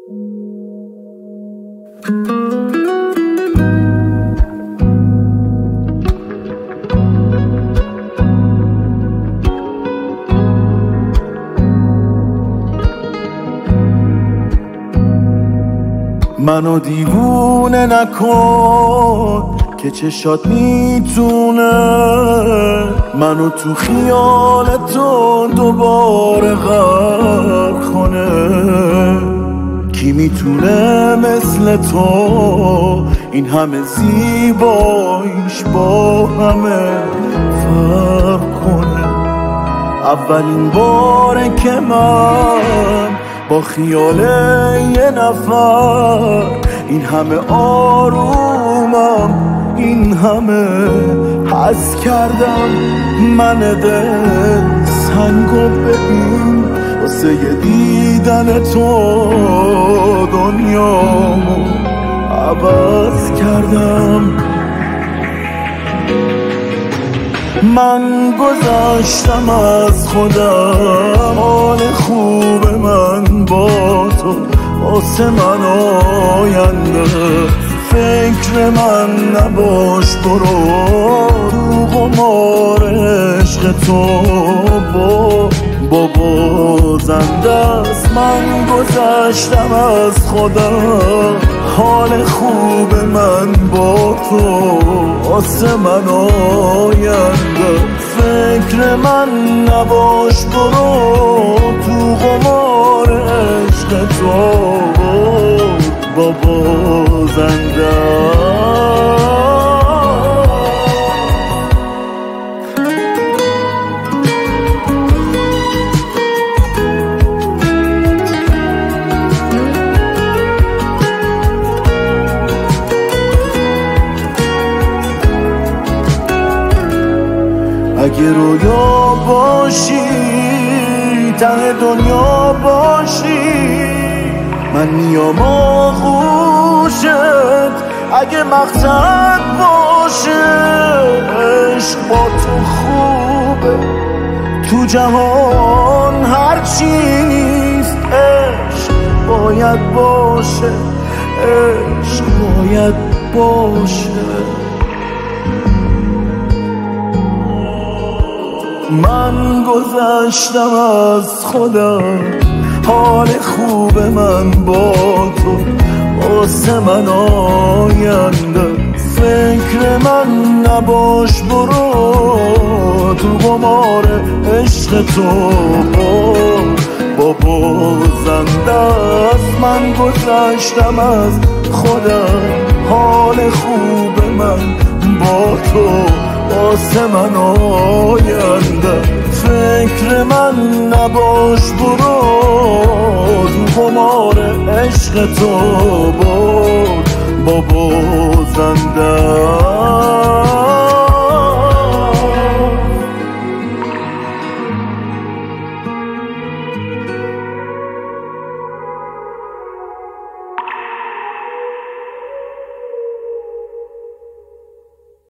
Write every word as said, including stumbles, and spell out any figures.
منو دیوونه نکن که چشات میتونه منو تو خیال تو دوباره غرق کنه. کی میتونه مثل تو این همه زیباییش با همه فرق کنه؟ اولین باره که من با خیال یه نفر این همه آرومم، این همه حس کردم. من دل سنگو ببین واسه یه دیدن تو دنیامو عوض کردم. من گذشتم از خودم، حال خوب من با تو واسه من آینده. فکر من نباش، برو تو قمار عشق تو با بابا زنده است. من گذشتم از خودم، حال خوب من با تو واسه من آینده. فکر من نباش، برو تو قمار عشق تو بابا زنده. اگه رویا باشی، ته دنیا باشی، من میام آغوشت. اگه مقصد باشه عشق با تو خوبه، تو جهان هر چیز عشق باید باشه، عشق باید باشه. من گذشتم از خودم، حال خوب من با تو واسه من آینده. فکر من نباش، برو تو قمار عشق تو بابا زنده است. من گذشتم از خودم، حال خوب من با تو واسه من آینده. فکر من نباش، برو تو قمار عشق تو با